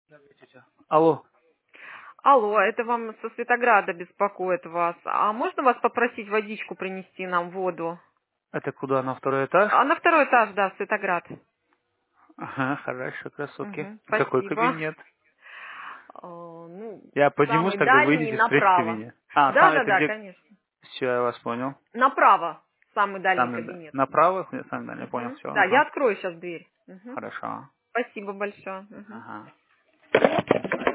Алло, Алло, это вам со Светограда беспокоит вас. А можно вас попросить водичку принести нам, воду? это куда, на второй этаж? А на второй этаж, да, в Светоград. Ага, хорошо, красотки. Какой Спасибо. кабинет? Ну, Я поднимусь, самый тогда дальний выйдете, встретите направо. меня. А, сам это Да-да-да, где? конечно. Все, я вас понял. Направо, самый дальний Сами кабинет. направо, я сам не понял, все, Да, я ага. открою сейчас дверь. Хорошо. Спасибо большое. Ага.